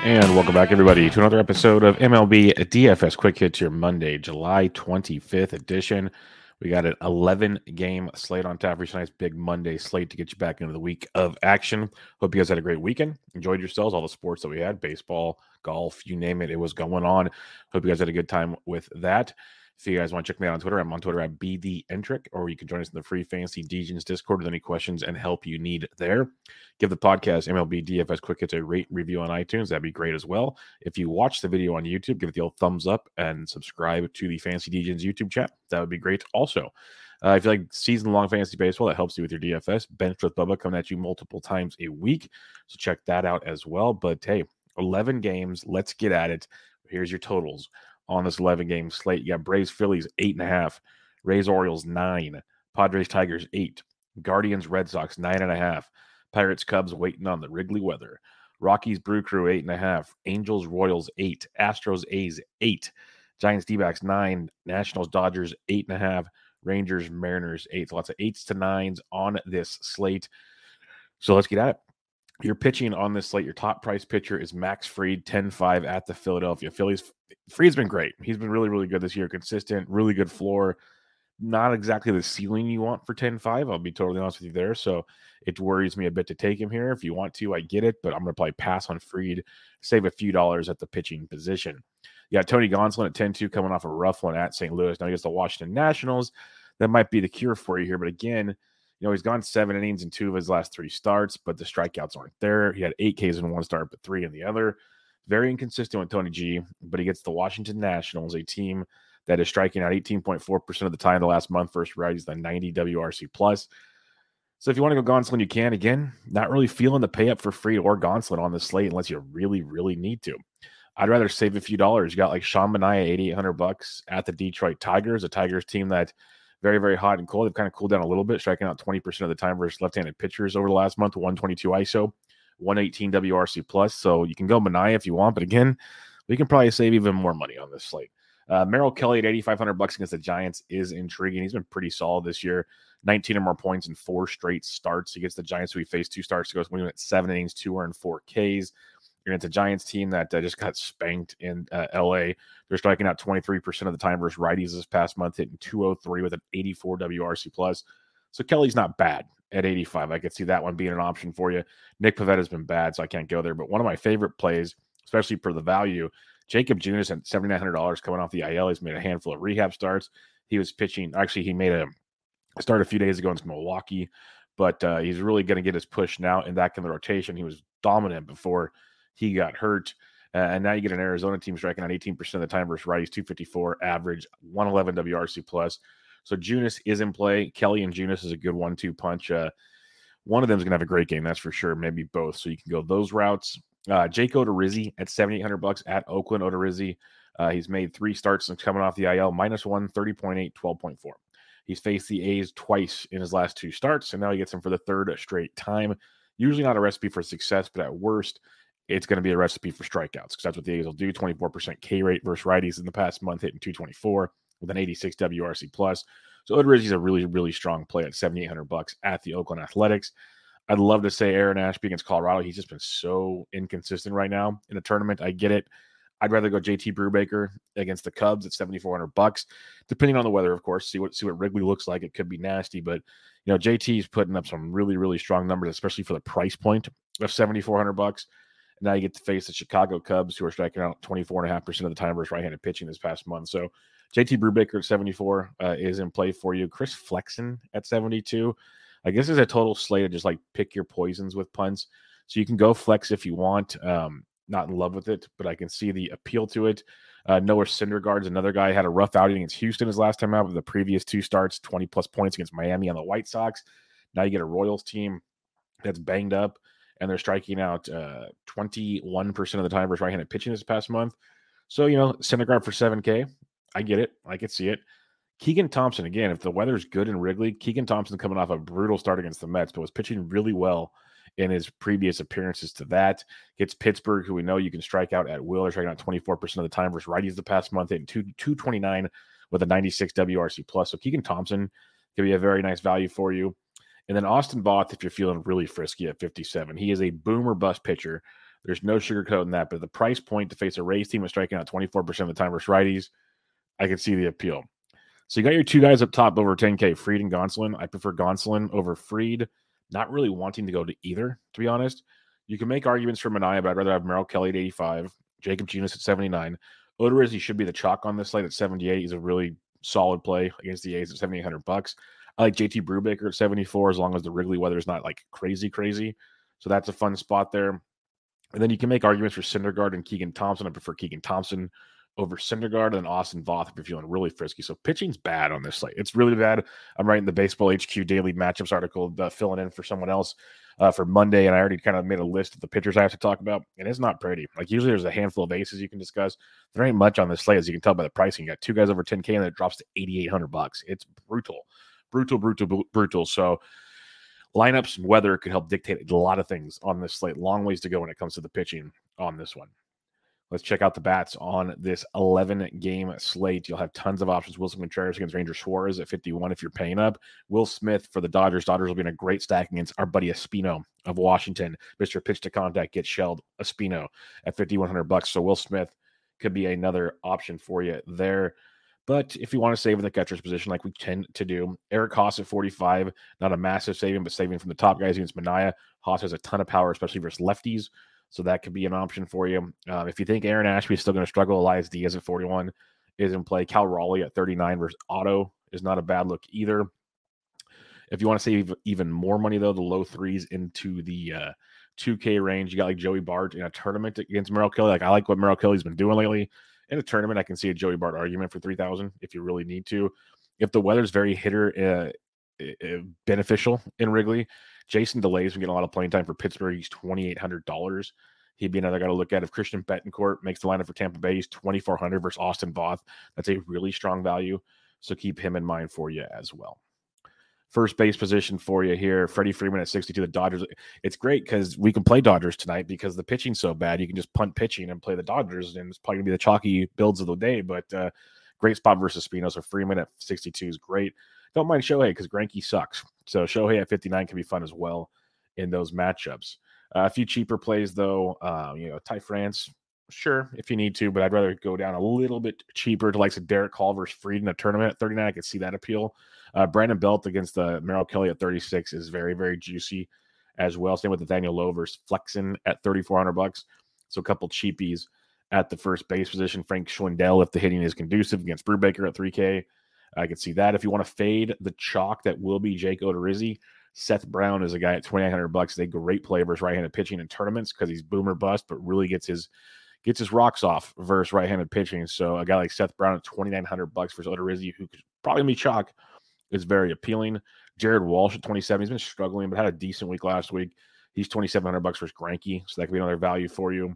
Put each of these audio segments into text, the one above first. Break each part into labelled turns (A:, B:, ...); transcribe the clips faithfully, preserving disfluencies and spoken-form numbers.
A: And welcome back, everybody, to another episode of M L B D F S Quick Hits, your Monday, July twenty-fifth edition. We got an eleven-game slate on tap for tonight's big Monday slate to get you back into the week of action. Hope you guys had a great weekend. Enjoyed yourselves, all the sports that we had, baseball, golf, you name it, it was going on. Hope you guys had a good time with that. If you guys want to check me out on Twitter, I'm on Twitter at B D Entric, or you can join us in the free Fantasy Degens Discord with any questions and help you need there. Give the podcast M L B D F S Quick Hits a rate review on iTunes. That'd be great as well. If you watch the video on YouTube, give it the old thumbs up and subscribe to the Fantasy Degens YouTube chat. That would be great also. Uh, if you like season-long fantasy baseball, that helps you with your D F S. Bench with Bubba coming at you multiple times a week. So check that out as well. But hey, eleven games. Let's get at it. Here's your totals on this eleven-game slate. You got Braves, Phillies, eight and a half. Rays, Orioles, nine. Padres, Tigers, eight. Guardians, Red Sox, nine and a half. Pirates, Cubs, waiting on the Wrigley weather. Rockies, Brew Crew, eight and a half. Angels, Royals, eight. Astros, A's, eight. Giants, D-backs, nine. Nationals, Dodgers, eight and a half. Rangers, Mariners, eight. So lots of eights to nines on this slate. So let's get at it. You're pitching on this slate. Your top price pitcher is Max Fried, ten five at the Philadelphia Phillies. Fried's been great. He's been really, really good this year. Consistent, really good floor. Not exactly the ceiling you want for ten five. I'll be totally honest with you there. So it worries me a bit to take him here. If you want to, I get it, but I'm going to probably pass on Fried, save a few dollars at the pitching position. You got Tony Gonsolin at ten two coming off a rough one at Saint Louis. Now he gets the Washington Nationals. That might be the cure for you here. But again, you know, he's gone seven innings in two of his last three starts, but the strikeouts aren't there. He had eight Ks in one start, but three in the other. Very inconsistent with Tony G, but he gets the Washington Nationals, a team that is striking out eighteen point four percent of the time the last month versus righties, the ninety W R C plus. So if you want to go Gonsolin, you can. Again, not really feeling the pay up for Fried or Gonsolin on the slate unless you really, really need to. I'd rather save a few dollars. You got like Sean Manaea, eighty-eight hundred bucks at the Detroit Tigers, a Tigers team that very, very hot and cold. They've kind of cooled down a little bit, striking out twenty percent of the time versus left-handed pitchers over the last month, one twenty-two I S O, one eighteen W R C plus. So you can go Manaea if you want, but again, we can probably save even more money on this slate. Uh, Merrill Kelly at eighty-five hundred bucks against the Giants is intriguing. He's been pretty solid this year, nineteen or more points in four straight starts. He gets the Giants, who he faced two starts ago. So we went seven innings, two earned, four Ks. You're into a Giants team that uh, just got spanked in uh, L A. They're striking out twenty-three percent of the time versus righties this past month, hitting two oh three with an eighty-four W R C plus. So Kelly's not bad at eighty-five. I could see that one being an option for you. Nick Pivetta has been bad, so I can't go there. But one of my favorite plays, especially for the value, Jacob Junis at seven thousand nine hundred dollars coming off the I L. He's made a handful of rehab starts. He was pitching. Actually, he made a start a few days ago against Milwaukee, but uh, he's really going to get his push now and back in the rotation. He was dominant before he got hurt. Uh, and now you get an Arizona team striking out eighteen percent of the time versus righties, two fifty-four average, one eleven W R C plus. So Junis is in play. Kelly and Junis is a good one two punch. Uh, one of them is going to have a great game, that's for sure. Maybe both. So you can go those routes. Uh, Jake Odorizzi at seventy-eight hundred bucks at Oakland. Odorizzi, uh, he's made three starts since coming off the I L, minus one, thirty point eight, twelve point four. He's faced the A's twice in his last two starts, and now he gets them for the third straight time. Usually not a recipe for success, but at worst, it's going to be a recipe for strikeouts because that's what the A's will do. twenty-four percent K rate versus righties in the past month, hitting two twenty-four with an eighty-six W R C plus. So Odorizzi's a really, really strong play at seventy-eight hundred bucks at the Oakland Athletics. I'd love to say Aaron Ashby against Colorado. He's just been so inconsistent right now in a tournament. I get it. I'd rather go J T Brubaker against the Cubs at seventy-four hundred bucks, depending on the weather, of course. See what see what Wrigley looks like. It could be nasty, but you know J T's putting up some really, really strong numbers, especially for the price point of seventy-four hundred bucks. And now you get to face the Chicago Cubs, who are striking out twenty-four point five percent of the time versus right-handed pitching this past month. So J T Brubaker at seventy-four uh, is in play for you. Chris Flexen at seventy-two. I guess it's a total slate of just like pick your poisons with punts. So you can go flex if you want. Um, not in love with it, but I can see the appeal to it. Uh, Noah Syndergaard's another guy, had a rough outing against Houston his last time out with the previous two starts, twenty plus points against Miami and the White Sox. Now you get a Royals team that's banged up, and they're striking out uh, twenty-one percent of the time versus right-handed pitching this past month. So, you know, Syndergaard for seven K. I get it. I can see it. Keegan Thompson, again, if the weather's good in Wrigley, Keegan Thompson coming off a brutal start against the Mets, but was pitching really well in his previous appearances to that. Gets Pittsburgh, who we know you can strike out at will. They're striking out twenty-four percent of the time versus righties the past month, hitting two twenty-nine with a ninety-six W R C plus. So Keegan Thompson could be a very nice value for you. And then Austin Voth, if you're feeling really frisky at fifty-seven. He is a boom or bust pitcher. There's no sugarcoat in that, but the price point to face a Rays team that's striking out twenty-four percent of the time versus righties, I can see the appeal. So you got your two guys up top over ten K, Fried and Gonsolin. I prefer Gonsolin over Fried. Not really wanting to go to either, to be honest. You can make arguments for Manaea, but I'd rather have Merrill Kelly at eighty-five, Jacob Junis at seventy-nine. Odorizzi should be the chalk on this slate at seventy-eight. He's a really solid play against the A's at seventy-eight hundred bucks. I like J T Brubaker at seventy-four as long as the Wrigley weather is not like crazy, crazy. So that's a fun spot there. And then you can make arguments for Syndergaard and Keegan Thompson. I prefer Keegan Thompson over Syndergaard and Austin Voth if you're feeling really frisky. So pitching's bad on this slate. It's really bad. I'm writing the Baseball H Q Daily Matchups article, uh, filling in for someone else uh, for Monday, and I already kind of made a list of the pitchers I have to talk about, and it's not pretty. Like usually there's a handful of aces you can discuss. There ain't much on this slate, as you can tell by the pricing. You got two guys over ten K, and then it drops to eighty-eight hundred bucks. It's brutal, brutal, brutal, brutal. So lineups and weather could help dictate a lot of things on this slate. Long ways to go when it comes to the pitching on this one. Let's check out the bats on this eleven-game slate. You'll have tons of options. Wilson Contreras against Ranger Suarez at fifty-one if you're paying up. Will Smith for the Dodgers. Dodgers will be in a great stack against our buddy Espino of Washington. Mister Pitch to Contact gets shelled. Espino at fifty-one hundred bucks. So Will Smith could be another option for you there. But if you want to save in the catcher's position like we tend to do, Eric Haas at forty-five, not a massive saving, but saving from the top guys against Manaea. Haas has a ton of power, especially versus lefties. So that could be an option for you. Um, if you think Aaron Ashby is still going to struggle, Elias Diaz at forty-one is in play. Cal Raleigh at thirty-nine versus Otto is not a bad look either. If you want to save even more money, though, the low threes into the uh, two K range, you got like Joey Bart in a tournament against Merrill Kelly. Like I like what Merrill Kelly's been doing lately. In a tournament, I can see a Joey Bart argument for three thousand if you really need to. If the weather's very hitter uh, uh, beneficial in Wrigley, Jason Delay's been getting a lot of playing time for Pittsburgh. He's twenty-eight hundred dollars. He'd be another guy to look at. If Christian Bettencourt makes the lineup for Tampa Bay, he's twenty-four hundred dollars versus Austin Voth. That's a really strong value. So keep him in mind for you as well. First base position for you here, Freddie Freeman at sixty-two. The Dodgers. It's great because we can play Dodgers tonight because the pitching's so bad. You can just punt pitching and play the Dodgers, and it's probably going to be the chalky builds of the day. But uh, great spot versus Espino. So Freeman at sixty-two is great. Don't mind Shohei because Greinke sucks. So Shohei at fifty-nine can be fun as well in those matchups. Uh, a few cheaper plays, though. Uh, you know, Ty France, sure, if you need to, but I'd rather go down a little bit cheaper to like a Derek Hall versus Fried in a tournament at thirty-nine. I could see that appeal. Uh, Brandon Belt against the uh, Merrill Kelly at thirty-six is very, very juicy as well. Same with Nathaniel Lowe versus Flexen at thirty-four hundred bucks. So a couple cheapies at the first base position. Frank Schwindel, if the hitting is conducive, against Brubaker at three K. I could see that. If you want to fade the chalk that will be Jake Odorizzi, Seth Brown is a guy at twenty-nine hundred bucks. They great play versus right-handed pitching in tournaments because he's boomer bust, but really gets his gets his rocks off versus right-handed pitching. So a guy like Seth Brown at twenty-nine hundred bucks versus Odorizzi, who could probably be chalk, is very appealing. Jared Walsh at twenty-seven. He's been struggling, but had a decent week last week. He's twenty-seven hundred bucks versus Greinke, so that could be another value for you.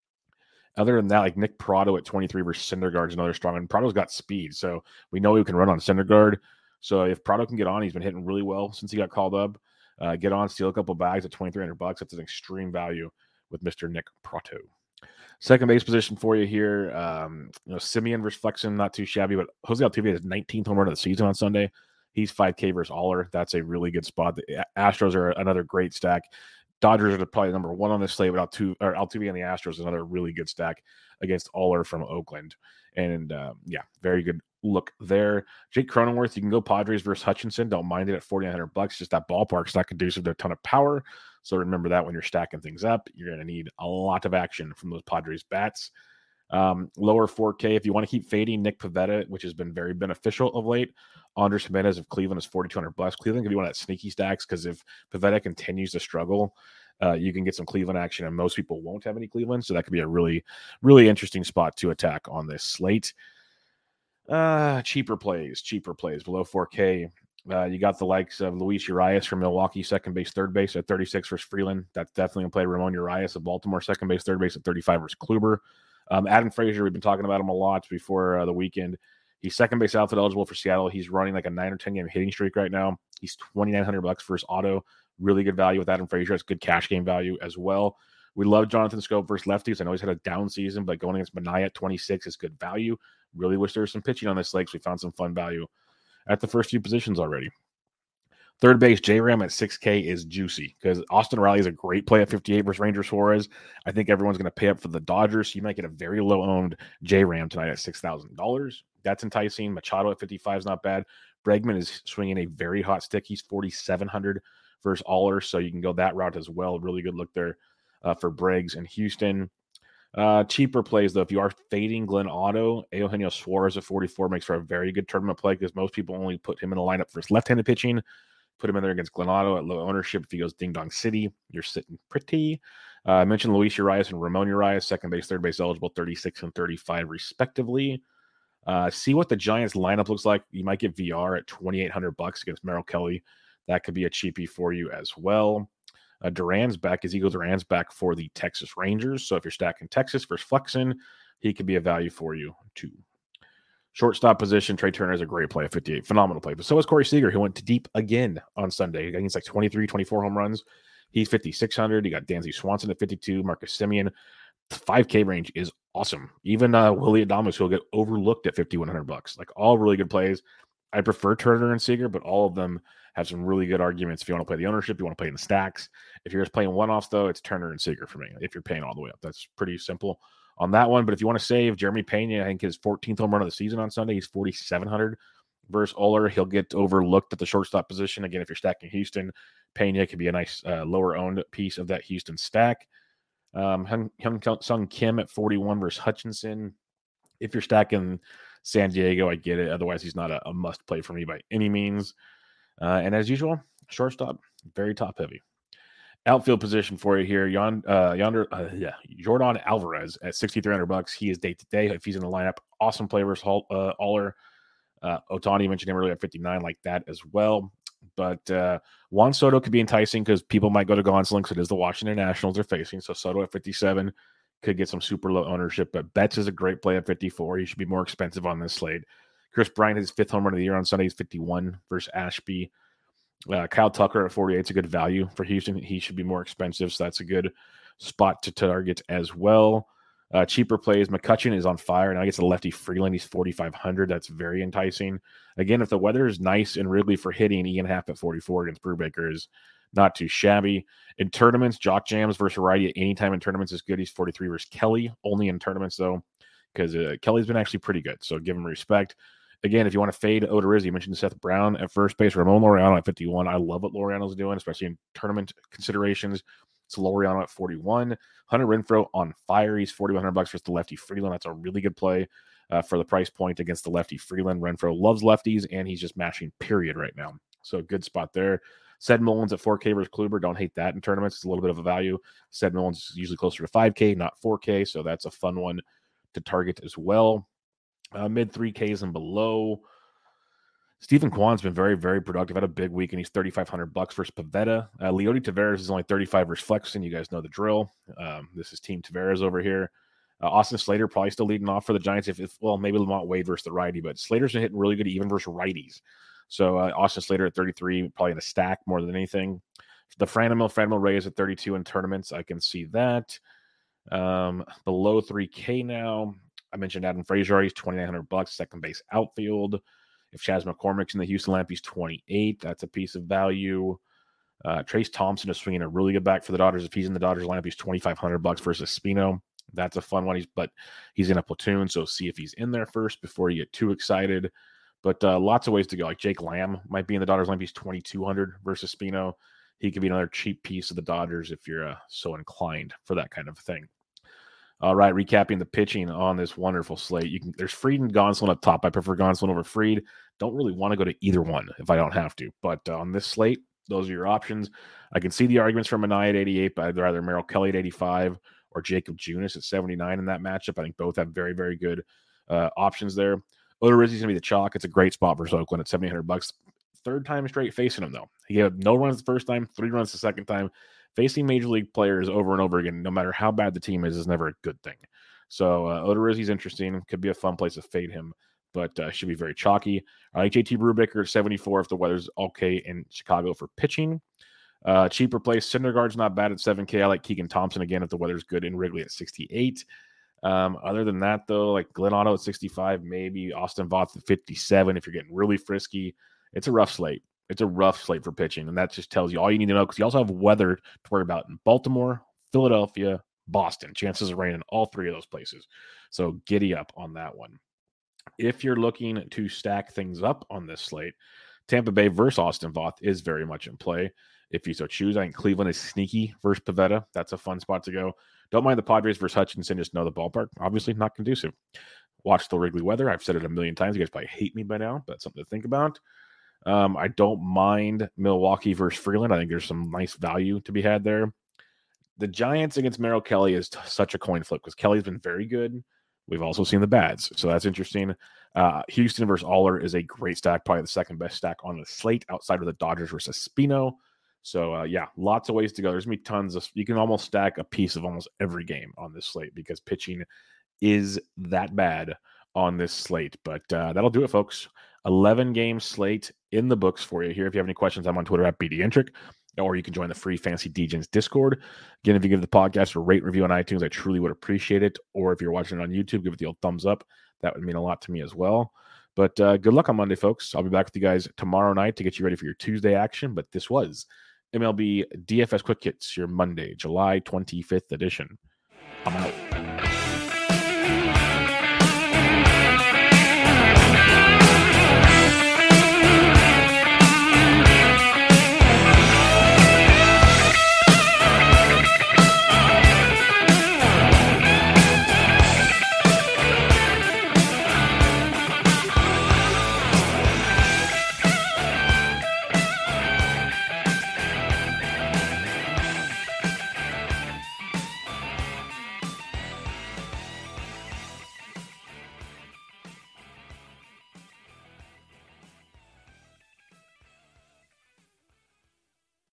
A: Other than that, like Nick Prado at twenty-three versus Syndergaard is another strong one. Prado's got speed, so we know he can run on Syndergaard. So if Prado can get on, he's been hitting really well since he got called up. Uh, get on, steal a couple bags at twenty-three hundred bucks. That's an extreme value with Mister Nick Prato. Second base position for you here. Um, you know, Simeon versus Flexen, not too shabby, but Jose Altuve has nineteenth home run of the season on Sunday. He's five K versus Aller. That's a really good spot. The Astros are another great stack. Dodgers are probably number one on this slate, but Altuve, or Altuve and the Astros is another really good stack against Aller from Oakland. And um, yeah, very good look there. Jake Cronenworth, you can go Padres versus Hutchinson. Don't mind it at forty-nine hundred bucks. Just that ballpark's not conducive to a ton of power. So remember that when you're stacking things up, you're going to need a lot of action from those Padres bats. Um, lower four K, if you want to keep fading Nick Pivetta, which has been very beneficial of late. Andres Jimenez of Cleveland is forty-two hundred bucks. Cleveland can be one of that sneaky stacks because if Pivetta continues to struggle, uh, you can get some Cleveland action, and most people won't have any Cleveland. So that could be a really, really interesting spot to attack on this slate. Uh, cheaper plays, cheaper plays below four K. Uh, you got the likes of Luis Urias from Milwaukee, second base, third base at thirty-six versus Freeland. That's definitely going to play Ramon Urias of Baltimore, second base, third base at thirty-five versus Kluber. Um, Adam Frazier, we've been talking about him a lot before uh, the weekend. He's second base outfield eligible for Seattle. He's running like a nine or ten game hitting streak right now. He's twenty-nine hundred bucks for his auto. Really good value with Adam Frazier. It's good cash game value as well. We love Jonathan Scope versus lefties. I know he's had a down season, but going against Manaea at twenty-six is good value. Really wish there was some pitching on this slate, so we found some fun value at the first few positions already. Third base, J-Ram at six K is juicy because Austin Riley is a great play at fifty-eight versus Ranger Suarez. I think everyone's going to pay up for the Dodgers, so you might get a very low-owned J-Ram tonight at six thousand dollars. That's enticing. Machado at fifty-five is not bad. Bregman is swinging a very hot stick. He's forty-seven hundred versus Aller, so you can go that route as well. Really good look there uh, for Briggs and Houston. Uh, cheaper plays, though. If you are fading Glenn Otto, Eugenio Suarez at forty-four makes for a very good tournament play because most people only put him in the lineup for his left-handed pitching. Put him in there against Glenn Otto at low ownership. If he goes Ding Dong City, you're sitting pretty. Uh, I mentioned Luis Urias and Ramon Urias, second base, third base eligible, thirty-six and thirty-five respectively. Uh, see what the Giants lineup looks like. You might get V R at twenty-eight hundred bucks against Merrill Kelly. That could be a cheapie for you as well. Uh, Duran's back. Ezekiel Duran's back for the Texas Rangers. So if you're stacking Texas versus Flexen, he could be a value for you too. Shortstop position, Trey Turner is a great play at fifty-eight. Phenomenal play. But so is Corey Seager, who went to deep again on Sunday. He's like twenty-three, twenty-four home runs. He's fifty-six hundred. You got Dansby Swanson at fifty-two. Marcus Semien. The five K range is awesome. Even uh, Willie Adames will get overlooked at fifty-one hundred bucks. Like all really good plays. I prefer Turner and Seager, but all of them have some really good arguments. If you want to play the ownership, you want to play in the stacks. If you're just playing one-offs, though, it's Turner and Seager for me. If you're paying all the way up, that's pretty simple on that one. But if you want to save Jeremy Pena, I think his fourteenth home run of the season on Sunday, he's forty-seven hundred versus Oler. He'll get overlooked at the shortstop position. Again, if you're stacking Houston, Pena could be a nice uh, lower-owned piece of that Houston stack. Um, Hyun, Hyun Sung Kim at forty-one versus Hutchinson. If you're stacking San Diego, I get it. Otherwise, he's not a, a must play for me by any means. Uh, and as usual, shortstop, very top heavy. Outfield position for you here. Yon, uh, yonder, uh, yeah, Jordan Alvarez at sixty-three hundred bucks. He is day to day. If he's in the lineup, awesome play versus uh, Aller. Uh, Otani mentioned him earlier at fifty-nine, like that as well. But uh, Juan Soto could be enticing because people might go to Gonsolin because it is the Washington Nationals they're facing. So Soto at fifty-seven could get some super low ownership. But Betts is a great play at fifty-four. He should be more expensive on this slate. Chris Bryant, his fifth home run of the year on Sunday, is fifty-one versus Ashby. Uh, Kyle Tucker at forty-eight is a good value for Houston. He should be more expensive, so that's a good spot to target as well. Uh, cheaper plays, McCutcheon is on fire. Now he gets a lefty Freeland. He's forty-five hundred. That's very enticing. Again, if the weather is nice and Wrigley for hitting, Ian Happ at forty-four against Brubaker is not too shabby. In tournaments, Jock Jams versus Variety at any time in tournaments is good. He's forty-three versus Kelly. Only in tournaments, though, because uh, Kelly's been actually pretty good, so give him respect. Again, if you want to fade Odorizzi, you mentioned Seth Brown at first base, Ramon Laureano at fifty-one. I love what Laureano's doing, especially in tournament considerations. So Laureano at forty-one. Hunter Renfroe on fire. He's forty-one hundred bucks versus the lefty Freeland. That's a really good play uh, for the price point against the lefty Freeland. Renfroe loves lefties, and he's just mashing period right now. So good spot there. Sed Mullins at four K versus Kluber. Don't hate that in tournaments. It's a little bit of a value. Sed Mullins is usually closer to five K, not four K. So that's a fun one to target as well. Uh, mid three Ks and below. Stephen Kwan's been very, very productive. Had a big week, and he's thirty-five hundred bucks versus Pavetta. Uh, Leody Taveras is only thirty-five versus Flexen. You guys know the drill. Um, this is Team Taveras over here. Uh, Austin Slater probably still leading off for the Giants. If, if well, maybe Lamont Wade versus the righty, but Slater's been hitting really good even versus righties. So uh, Austin Slater at thirty-three, probably in a stack more than anything. The Franmil, Franmil Reyes at thirty-two in tournaments. I can see that. Um, below three K now. I mentioned Adam Frazier. He's twenty-nine hundred bucks, second base outfield. If Chas McCormick's in the Houston lineup, he's twenty-eight. That's a piece of value. Uh, Trace Thompson is swinging a really good back for the Dodgers. If he's in the Dodgers lineup, he's twenty-five hundred bucks versus Spino. That's a fun one. He's but he's in a platoon, so see if he's in there first before you get too excited. But uh, lots of ways to go. Like Jake Lamb might be in the Dodgers lineup. He's twenty-two hundred versus Spino. He could be another cheap piece of the Dodgers if you're uh, so inclined for that kind of thing. All right, recapping the pitching on this wonderful slate. You can there's Fried and Gonsolin up top. I prefer Gonsolin over Fried. Don't really want to go to either one if I don't have to. But uh, on this slate, those are your options. I can see the arguments from Minaya at eighty-eight, but I'd rather Merrill Kelly at eighty-five or Jacob Junis at seventy-nine in that matchup. I think both have very, very good uh, options there. Odorizzi's going to be the chalk. It's a great spot for Oakland at seventy-eight hundred bucks. Third time straight facing him, though. He gave no runs the first time, three runs the second time. Facing major league players over and over again, no matter how bad the team is, is never a good thing. So uh, Odorizzi's interesting. Could be a fun place to fade him, but uh, should be very chalky. I like J T Brubaker at seventy-four if the weather's okay in Chicago for pitching. Uh, cheaper place, Syndergaard's not bad at seven K. I like Keegan Thompson again if the weather's good in Wrigley at sixty-eight. Um, other than that, though, like Glenn Otto at sixty-five, maybe Austin Voth at fifty-seven if you're getting really frisky. It's a rough slate. It's a rough slate for pitching, and that just tells you all you need to know because you also have weather to worry about in Baltimore, Philadelphia, Boston. Chances of rain in all three of those places. So giddy up on that one. If you're looking to stack things up on this slate, Tampa Bay versus Austin Voth is very much in play. If you so choose, I think Cleveland is sneaky versus Pivetta. That's a fun spot to go. Don't mind the Padres versus Hutchinson. Just know the ballpark. Obviously not conducive. Watch the Wrigley weather. I've said it a million times. You guys probably hate me by now, but something to think about. Um, I don't mind Milwaukee versus Freeland. I think there's some nice value to be had there. The Giants against Merrill Kelly is t- such a coin flip because Kelly's been very good. We've also seen the bads, so that's interesting. Uh, Houston versus Aller is a great stack, probably the second best stack on the slate outside of the Dodgers versus Spino. So, uh, yeah, lots of ways to go. There's going to be tons of – you can almost stack a piece of almost every game on this slate because pitching is that bad on this slate. But uh, that'll do it, folks. eleven-game slate in the books for you here. If you have any questions, I'm on Twitter at B D Intric, or you can join the free Fantasy D Js Discord. Again, if you give the podcast a rate review on iTunes, I truly would appreciate it. Or if you're watching it on YouTube, give it the old thumbs up. That would mean a lot to me as well. But uh, good luck on Monday, folks. I'll be back with you guys tomorrow night to get you ready for your Tuesday action. But this was M L B D F S Quick Hits, your Monday, July twenty-fifth edition. I'm out.